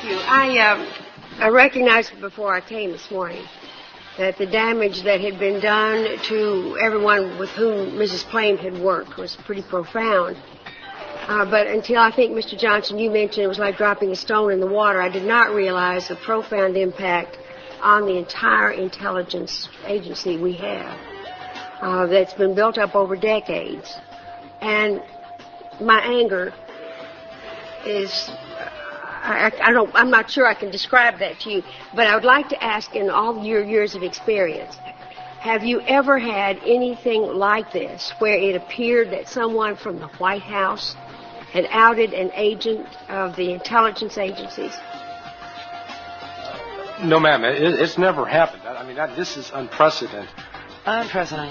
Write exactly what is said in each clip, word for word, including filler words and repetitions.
you. I, uh, I recognized before I came this morning that the damage that had been done to everyone with whom Missus Plame had worked was pretty profound. Uh, but until I think, Mister Johnson, you mentioned it was like dropping a stone in the water, I did not realize the profound impact on the entire intelligence agency we have uh, that's been built up over decades. And my anger is, I, I don't, I'm not sure I can describe that to you, but I would like to ask, in all your years of experience, have you ever had anything like this where it appeared that someone from the White House had outed an agent of the intelligence agencies? No, ma'am. It, it's never happened. I mean, that, this is unprecedented. Unprecedented.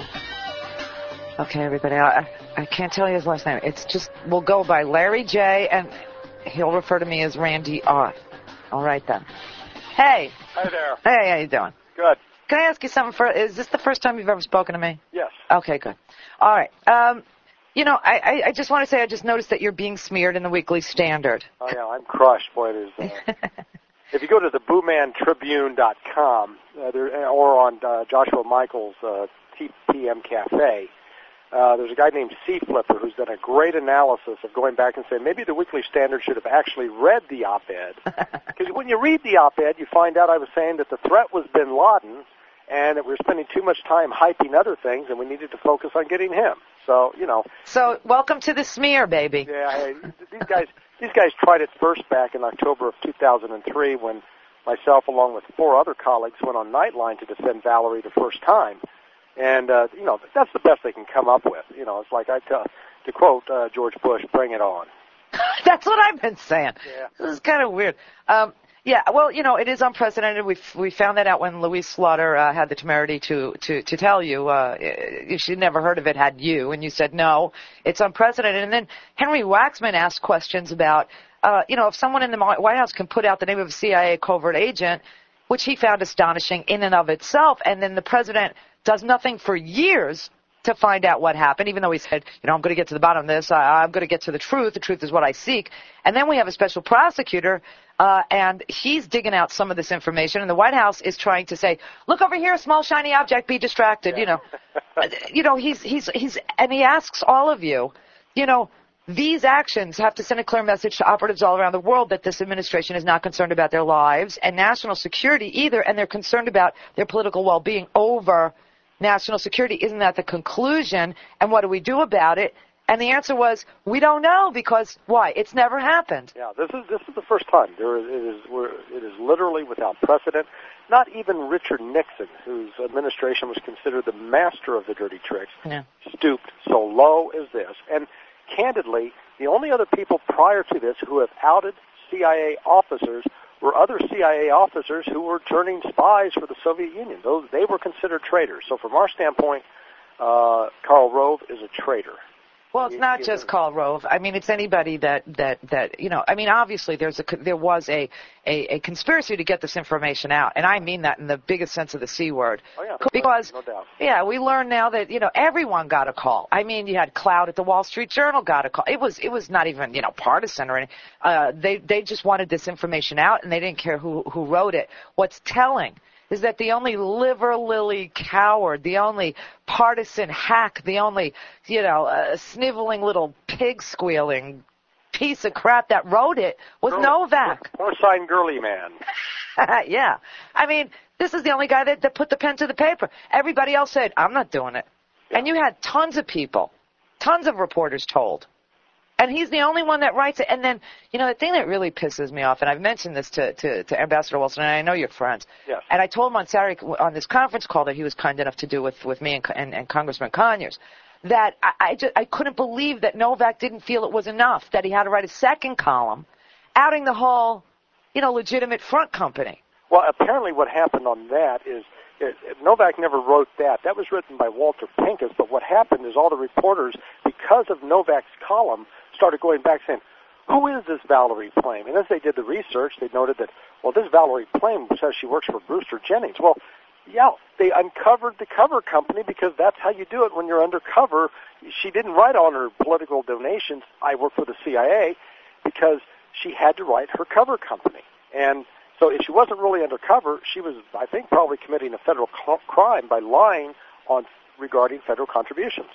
Okay, everybody. I, I can't tell you his last name. It's just, we'll go by Larry J., and he'll refer to me as Randy R. All right, then. Hey. Hi there. Hey, how you doing? Good. Can I ask you something? For, is this the first time you've ever spoken to me? Yes. Okay, good. All right. Um, you know, I, I, I just want to say I just noticed that you're being smeared in the Weekly Standard. Oh, yeah, I'm crushed. Boy, it is. Uh, if you go to the boo man tribune dot com uh, there, or on uh, Joshua Michaels' uh, T P M Cafe, uh, there's a guy named C. Flipper who's done a great analysis of going back and saying maybe the Weekly Standard should have actually read the op-ed. Because when you read the op-ed, you find out I was saying that the threat was bin Laden, and that we were spending too much time hyping other things, and we needed to focus on getting him. So, you know. So, welcome to the smear, baby. Yeah, hey, these guys these guys tried it first back in October of two thousand three when myself, along with four other colleagues, went on Nightline to defend Valerie the first time. And, uh, you know, that's the best they can come up with. You know, it's like I tell, to quote uh, George Bush, bring it on. That's what I've been saying. Yeah. This is kind of weird. Um, Yeah, well, you know, it is unprecedented. We we found that out when Louise Slaughter uh, had the temerity to to to tell you uh, she'd never heard of it, had you, and you said no, it's unprecedented. And then Henry Waxman asked questions about, uh, you know, if someone in the White House can put out the name of a C I A covert agent, which he found astonishing in and of itself, and then the president does nothing for years to find out what happened, even though he said, you know, I'm going to get to the bottom of this. I, I'm going to get to the truth. The truth is what I seek. And then we have a special prosecutor, uh, and he's digging out some of this information, and the White House is trying to say, look over here, small shiny object, be distracted, yeah. you know. you know, he's, he's, he's, and he asks all of you, you know, these actions have to send a clear message to operatives all around the world that this administration is not concerned about their lives and national security either, and they're concerned about their political well-being over national security. Isn't that the conclusion? And what do we do about it? And the answer was, we don't know, because why? It's never happened. Yeah, this is this is the first time. There is, it is we're, it is literally without precedent. Not even Richard Nixon, whose administration was considered the master of the dirty tricks, yeah. stooped so low as this. And candidly, the only other people prior to this who have outed C I A officers were other C I A officers who were turning spies for the Soviet Union. Those they were considered traitors. So from our standpoint, uh, Karl Rove is a traitor. Well, it's not just Karl Rove. I mean, it's anybody that, that, that you know, I mean, obviously there's a, there was a, a, a conspiracy to get this information out, and I mean that in the biggest sense of the C word. Oh, yeah. Because, no doubt. yeah, we learn now that, you know, everyone got a call. I mean, you had Cloud at the Wall Street Journal got a call. It was, it was not even, you know, partisan or anything. Uh, they, they just wanted this information out, and they didn't care who, who wrote it. What's telling is that the only liver-lily coward, the only partisan hack, the only, you know, uh, sniveling little pig-squealing piece of crap that wrote it was Girl, Novak. Porcine girly man. Yeah. I mean, this is the only guy that, that put the pen to the paper. Everybody else said, I'm not doing it. Yeah. And you had tons of people, tons of reporters told. And he's the only one that writes it. And then, you know, the thing that really pisses me off, and I've mentioned this to, to, to Ambassador Wilson, and I know you're friends. Yes. And I told him on Saturday on this conference call that he was kind enough to do with, with me and, and, and Congressman Conyers, that I, I, just, I couldn't believe that Novak didn't feel it was enough, that he had to write a second column outing the whole, you know, legitimate front company. Well, apparently what happened on that is It, it, Novak never wrote that. That was written by Walter Pincus, but what happened is all the reporters, because of Novak's column, started going back saying, who is this Valerie Plame? And as they did the research, they noted that, well, this Valerie Plame says she works for Brewster Jennings. Well, yeah, they uncovered the cover company because that's how you do it when you're undercover. She didn't write on her political donations, I work for the C I A, because she had to write her cover company. And so if she wasn't really undercover, she was, I think, probably committing a federal cl- crime by lying on regarding federal contributions.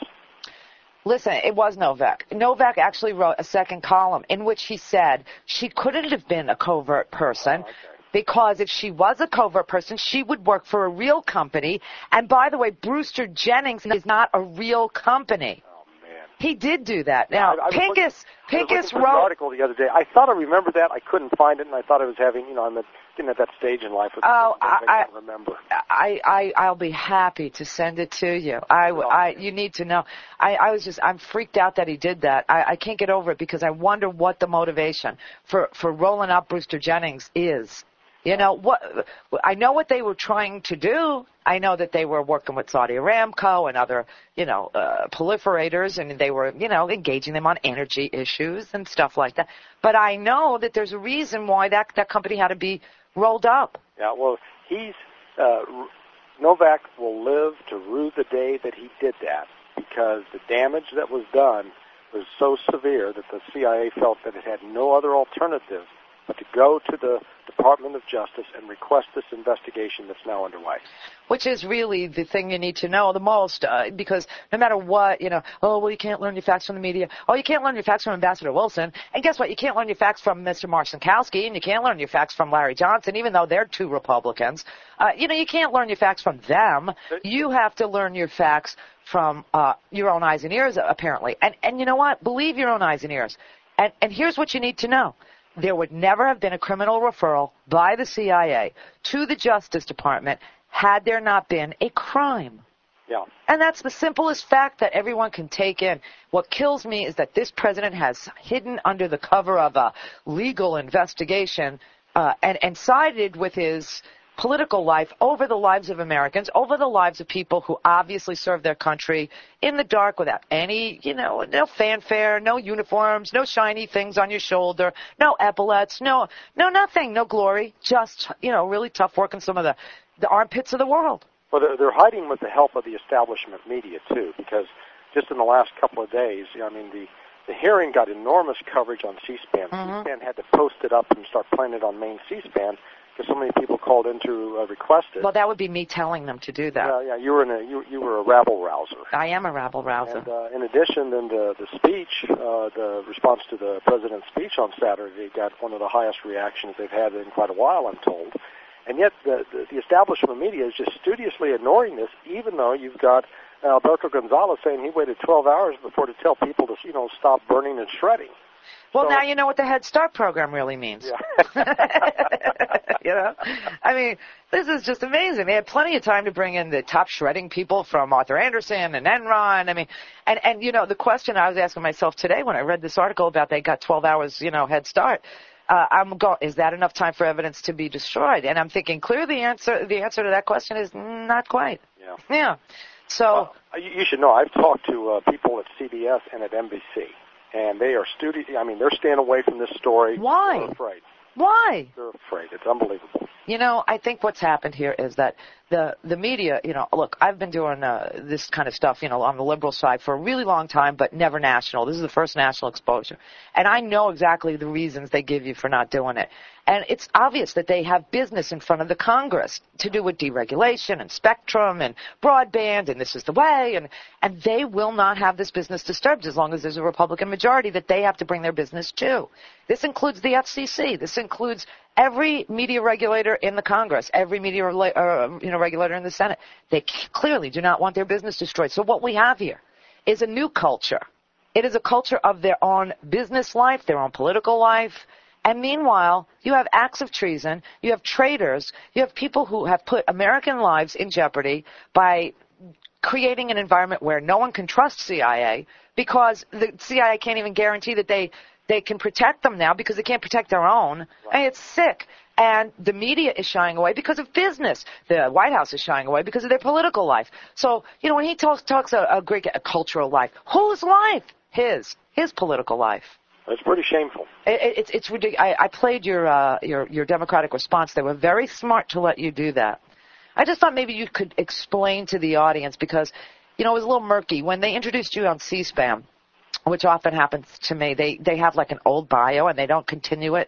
Listen, it was Novak. Novak actually wrote a second column in which he said she couldn't have been a covert person. Oh, okay. Because if she was a covert person, she would work for a real company. And by the way, Brewster Jennings is not a real company. Oh, man. He did do that. Now, I, I Pincus, looking, Pincus I wrote... an article the other day. I thought I remembered that. I couldn't find it, and I thought I was having, you know, I'm at, getting at that stage in life with oh, I, I can't I, remember. I, I, I'll be happy to send it to you. I, I, you need to know. I, I was just, I'm freaked out that he did that. I, I can't get over it because I wonder what the motivation for, for rolling out Brewster Jennings is. You know, what, I know what they were trying to do. I know that they were working with Saudi Aramco and other, you know, uh, proliferators, and they were, you know, engaging them on energy issues and stuff like that. But I know that there's a reason why that, that company had to be rolled up. Yeah, well, he's, uh, Novak will live to rue the day that he did that because the damage that was done was so severe that the C I A felt that it had no other alternative but to go to the Department of Justice and request this investigation that's now underway. Which is really the thing you need to know the most, uh, because no matter what, you know, oh, well, you can't learn your facts from the media. Oh, you can't learn your facts from Ambassador Wilson. And guess what? You can't learn your facts from Mister Marcinkowski, and you can't learn your facts from Larry Johnson, even though they're two Republicans. Uh, you know, you can't learn your facts from them. You have to learn your facts from uh, your own eyes and ears, apparently. And, and you know what? Believe your own eyes and ears. And, and here's what you need to know. There would never have been a criminal referral by the C I A to the Justice Department had there not been a crime. Yeah. And that's the simplest fact that everyone can take in. What kills me is that this president has hidden under the cover of a legal investigation uh, and, and sided with his political life over the lives of Americans, over the lives of people who obviously serve their country in the dark without any, you know, no fanfare, no uniforms, no shiny things on your shoulder, no epaulets, no, no nothing, no glory, just, you know, really tough work in some of the, the armpits of the world. Well, they're, they're hiding with the help of the establishment media, too, because just in the last couple of days, I mean, the, the hearing got enormous coverage on C-SPAN. Mm-hmm. C-SPAN had to post it up and start playing it on main C-SPAN because so many people called in to uh, request it. Well, that would be me telling them to do that. Yeah, yeah, you were in a you you were a rabble rouser. I am a rabble rouser. And uh, in addition, then the the speech, uh, the response to the president's speech on Saturday got one of the highest reactions they've had in quite a while, I'm told. And yet the the, the establishment media is just studiously ignoring this, even though you've got Alberto Gonzalez saying he waited twelve hours before to tell people to you know stop burning and shredding. Well, so, now you know what the Head Start program really means. Yeah. You know, I mean, this is just amazing. They had plenty of time to bring in the top shredding people from Arthur Andersen and Enron. I mean, and, and, you know, the question I was asking myself today when I read this article about they got twelve hours, you know, head start, uh, I'm going, is that enough time for evidence to be destroyed? And I'm thinking clearly the answer, the answer to that question is not quite. Yeah. Yeah. So. Well, you, you should know, I've talked to uh, people at C B S and at N B C, and they are studi- I mean, they're staying away from this story. Why? They're afraid. Why? They're afraid. It's unbelievable. You know, I think what's happened here is that the the media, you know, look, I've been doing uh, this kind of stuff, you know, on the liberal side for a really long time, but never national. This is the first national exposure. And I know exactly the reasons they give you for not doing it. And it's obvious that they have business in front of the Congress to do with deregulation and spectrum and broadband, and this is the way, and, and they will not have this business disturbed as long as there's a Republican majority that they have to bring their business to. This includes the F C C. This includes every media regulator in the Congress, every media uh, you know, regulator in the Senate. They clearly do not want their business destroyed. So what we have here is a new culture. It is a culture of their own business life, their own political life. And meanwhile, you have acts of treason, you have traitors, you have people who have put American lives in jeopardy by creating an environment where no one can trust C I A because the C I A can't even guarantee that they, they can protect them now because they can't protect their own. Right. I mean, it's sick. And the media is shying away because of business. The White House is shying away because of their political life. So, you know, when he talks, talks a, a great a cultural life, whose life? His. His political life. It's pretty shameful. It, it, it's it's ridiculous. I, I played your uh, your your Democratic response. They were very smart to let you do that. I just thought maybe you could explain to the audience because, you know, it was a little murky when they introduced you on C-SPAN, which often happens to me. They they have like an old bio and they don't continue it.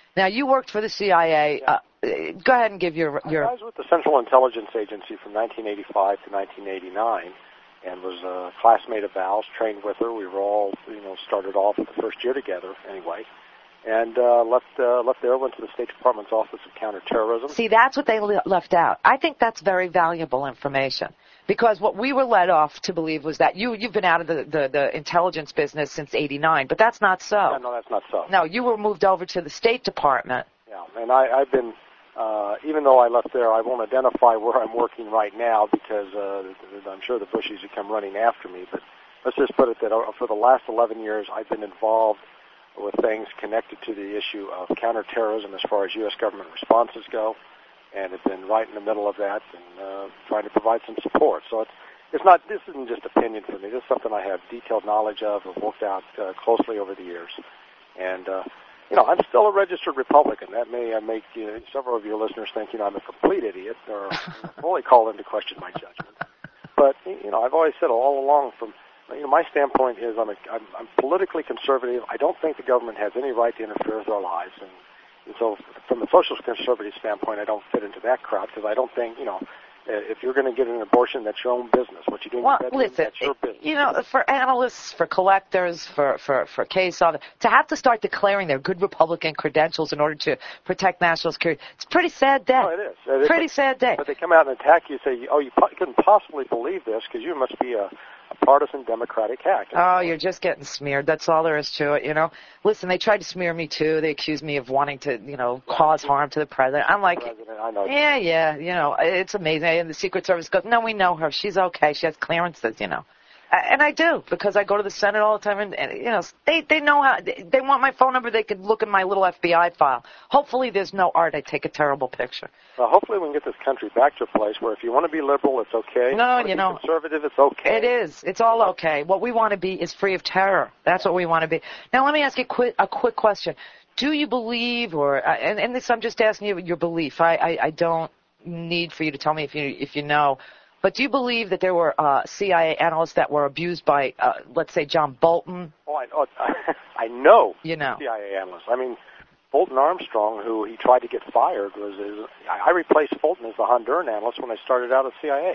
Now, you worked for the C I A. Yeah. Uh, go ahead and give your your. I was with the Central Intelligence Agency from nineteen eighty-five to nineteen eighty-nine, and was a classmate of Val's. Trained with her. We were all, you know, started off the first year together anyway, and uh, left uh, left there. Went to the State Department's Office of Counterterrorism. See, that's what they le- left out. I think that's very valuable information. Because what we were led off to believe was that you, you've been out of the, the, the intelligence business since eighty-nine, but that's not so. Yeah, no, that's not so. No, you were moved over to the State Department. Yeah, and I, I've been, uh, even though I left there, I won't identify where I'm working right now because uh, I'm sure the Bushies would come running after me, but let's just put it that for the last eleven years, I've been involved with things connected to the issue of counterterrorism as far as U S government responses go, and have been right in the middle of that and uh, trying to provide some support. So it's, it's not, this isn't just opinion for me. This is something I have detailed knowledge of, have worked out uh, closely over the years. And, uh, you know, I'm still a registered Republican. That may uh, make you know, several of your listeners think, you know, I'm a complete idiot or fully call into question my judgment. But, you know, I've always said all along from, you know, my standpoint is I'm, a, I'm, I'm politically conservative. I don't think the government has any right to interfere with our lives. And, and so from a social conservative standpoint, I don't fit into that crowd because I don't think, you know, if you're going to get an abortion, that's your own business. What you do in well, your bedroom, listen, that's your business. You know, for analysts, for collectors, for, for, for case officers, to have to start declaring their good Republican credentials in order to protect national security, it's a pretty sad day. Oh, it is. It is. Pretty sad day. But they come out and attack you and say, oh, you po- couldn't possibly believe this because you must be a, a partisan Democratic hack. Oh, you're just getting smeared. That's all there is to it, you know. Listen, they tried to smear me, too. They accused me of wanting to, you know, cause harm to the president. I'm like, President, I know. yeah, yeah, you know, it's amazing. And the Secret Service goes, no, we know her. She's okay. She has clearances, you know. And I do, because I go to the Senate all the time, and, and you know, they they know how, they, they want my phone number, they could look in my little F B I file. Hopefully there's no art, I take a terrible picture. Well, hopefully we can get this country back to a place where if you want to be liberal, it's okay. No, if you you want to know. be conservative, it's okay. It is. It's all okay. What we want to be is free of terror. That's what we want to be. Now let me ask you a quick, a quick question. Do you believe, or, uh, and, and this I'm just asking you your belief, I, I, I don't need for you to tell me if you, if you know, but do you believe that there were uh, C I A analysts that were abused by, uh, let's say, John Bolton? Oh, I, oh, I know. You know. C I A analysts. I mean, Fulton Armstrong, who he tried to get fired, was. Is, I replaced Fulton as the Honduran analyst when I started out at C I A.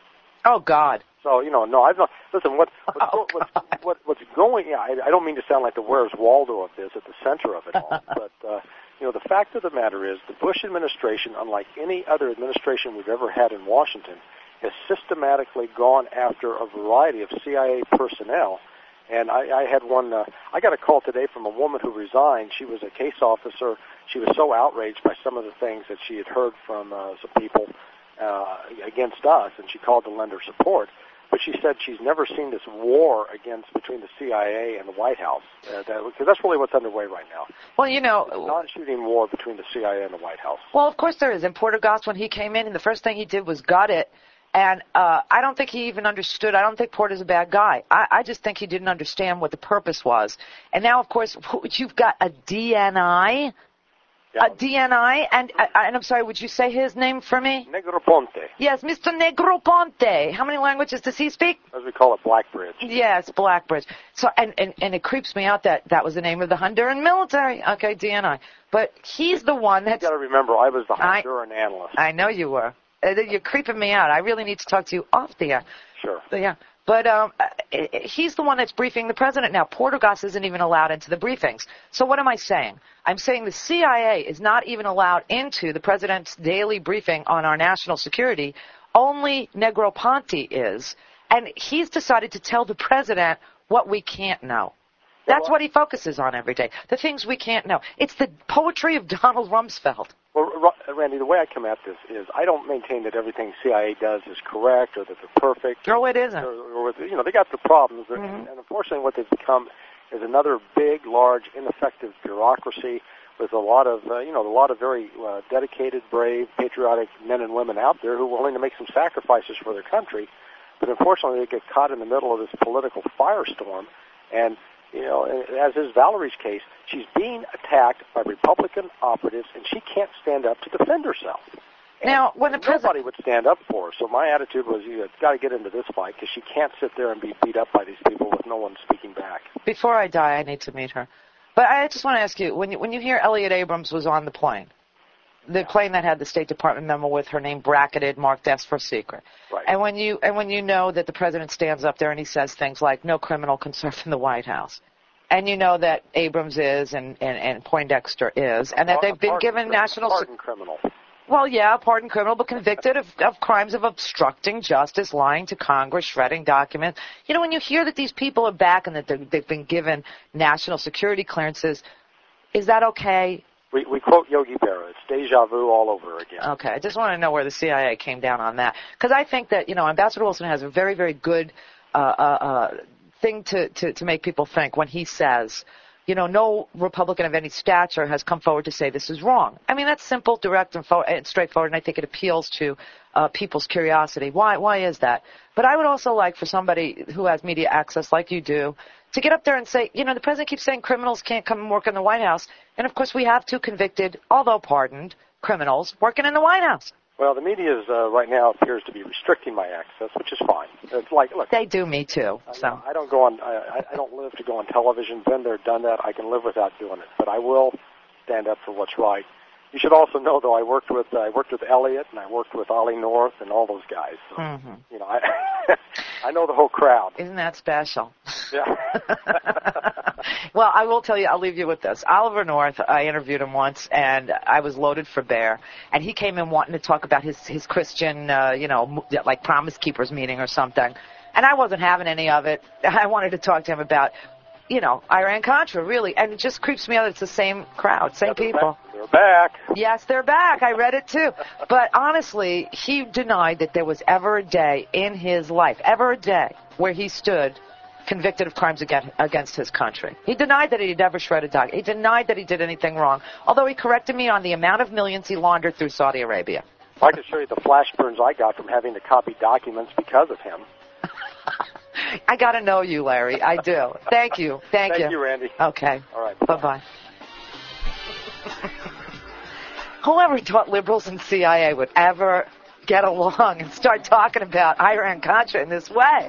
Oh God. So you know, no, I've not. Listen, what what's, Oh, what's, what, what's going? Yeah, I, I don't mean to sound like the Where's Waldo of this, at the center of it all, but. Uh, You know, the fact of the matter is the Bush administration, unlike any other administration we've ever had in Washington, has systematically gone after a variety of C I A personnel. And I, I had one, uh, I got a call today from a woman who resigned. She was a case officer. She was so outraged by some of the things that she had heard from uh, some people uh, against us, and she called to lend her support. But she said she's never seen this war against between the C I A and the White House, uh, that, because that's really what's underway right now. Well, you know, It's a non-shooting war between the C I A and the White House. well, of course there is. And Portergos, when he came in, and the first thing he did was gut it. And uh, I don't think he even understood. I don't think Porter's a bad guy. I, I just think he didn't understand what the purpose was. And now, of course, you've got a D N I. Yeah. A D N I, and, uh, and I'm sorry, would you say his name for me? Negroponte, Yes, Mister Negroponte. How many languages does he speak? as we call it, Blackbridge. Yes, Blackbridge. So, and, and, and it creeps me out that that was the name of the Honduran military. Okay, D N I. But he's the one that's... You got to remember, I was the I- Honduran analyst. I know you were. Uh, You're creeping me out. I really need to talk to you off the air. Sure. So, yeah. But um, uh, he's the one that's briefing the president now. Portergos isn't even allowed into the briefings. So what am I saying? I'm saying the C I A is not even allowed into the president's daily briefing on our national security. Only Negroponte is. And he's decided to tell the president what we can't know. That's what he focuses on every day. The things we can't know. It's the poetry of Donald Rumsfeld. Well, Randy, the way I come at this is I don't maintain that everything C I A does is correct or that they're perfect. No, it isn't. Or, or, you know, they got the problems. Mm-hmm. And, and unfortunately what they've become is another big, large, ineffective bureaucracy with a lot of, uh, you know, a lot of very uh, dedicated, brave, patriotic men and women out there who are willing to make some sacrifices for their country. But unfortunately they get caught in the middle of this political firestorm. And you know, as is Valerie's case, she's being attacked by Republican operatives, and she can't stand up to defend herself. Now, when the president... Nobody would stand up for her. So my attitude was, you've got to get into this fight because she can't sit there and be beat up by these people with no one speaking back. Before I die, I need to meet her. But I just want to ask you, when you, when you hear Elliot Abrams was on the plane, the plane that had the State Department memo with her name bracketed, marked S for secret. Right. And when you and when you know that the president stands up there and he says things like, no criminal can serve in the White House, and you know that Abrams is and, and, and Poindexter is, and that they've been given national... Pardon criminal. Well, yeah, pardon criminal, but convicted of, of crimes of obstructing justice, lying to Congress, shredding documents. You know, when you hear that these people are back and that they've been given national security clearances, is that okay? We, we quote Yogi Berra. It's deja vu all over again. Okay, I just want to know where the C I A came down on that. Because I think that, you know, Ambassador Wilson has a very, very good uh, uh, uh, thing to, to, to make people think when he says, you know, no Republican of any stature has come forward to say this is wrong. I mean, that's simple, direct, and, forward, and straightforward, and I think it appeals to uh, people's curiosity. Why, why is that? But I would also like for somebody who has media access like you do to get up there and say, you know, the president keeps saying criminals can't come and work in the White House. And, of course, we have two convicted, although pardoned, criminals working in the White House. Well, the media is, uh, right now appears to be restricting my access, which is fine. It's like, look. They do me, too. So I, I don't go on, I, I don't live to go on television. Been there, done that. I can live without doing it. But I will stand up for what's right. You should also know, though, I worked with uh, I worked with Elliot and I worked with Ollie North and all those guys. So, mm-hmm. you know, I I know the whole crowd. Isn't that special? Yeah. Well, I will tell you, I'll leave you with this. Oliver North, I interviewed him once, and I was loaded for bear, and he came in wanting to talk about his his Christian, uh, you know, like Promise Keepers meeting or something, and I wasn't having any of it. I wanted to talk to him about, you know, Iran-Contra, really, and it just creeps me out. It's the same crowd, same yeah, they're people. Back. They're back. Yes, they're back. I read it too. But honestly, he denied that there was ever a day in his life, ever a day, where he stood convicted of crimes against his country. He denied that he had ever shredded documents. He denied that he did anything wrong, although he corrected me on the amount of millions he laundered through Saudi Arabia. I can show you the flash burns I got from having to copy documents because of him. I got to know you, Larry. I do. Thank you. Thank, Thank you. you, Randy. Okay. All right. Bye-bye. Whoever thought liberals and C I A would ever get along and start talking about Iran-Contra in this way?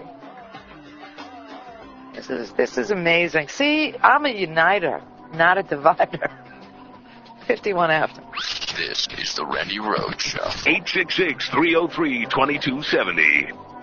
This is this is amazing. See, I'm a uniter, not a divider. fifty-one after. This is the Randy Rhoads Show. eight six six, three oh three, two two seven oh.